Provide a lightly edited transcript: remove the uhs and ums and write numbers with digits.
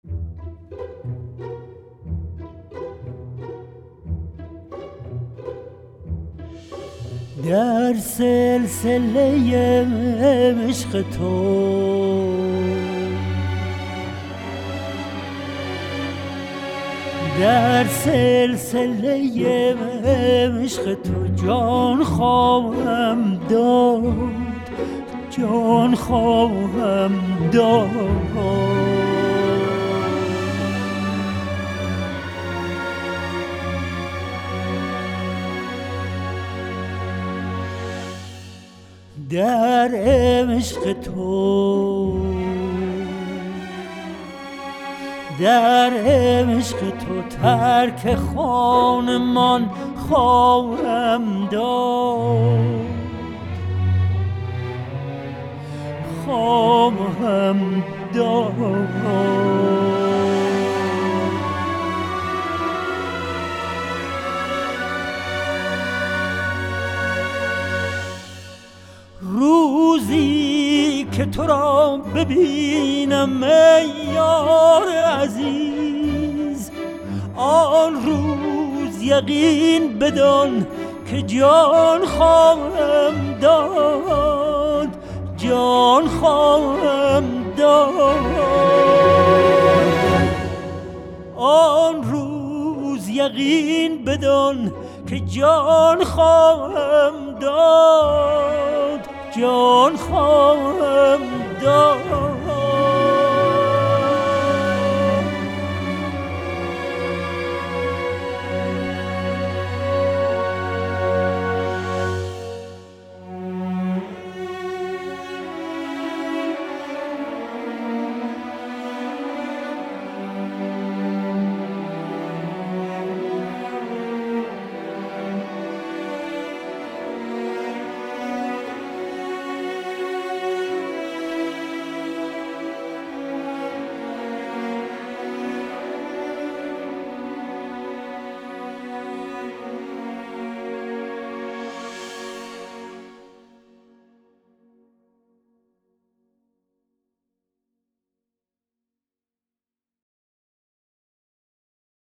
در سلسله عشق تو در سلسله عشق تو جان خواهم داد، جان خواهم داد. در عشق تو در عشق تو ترک خانمان خواهم داد، خواهم داد. روزی که تو را ببینم ای یار عزیز، آن روز یقین بدان که جان خواهم داد، جان خواهم داد. آن روز یقین بدان که جان خواهم داد، جان خواهم داد.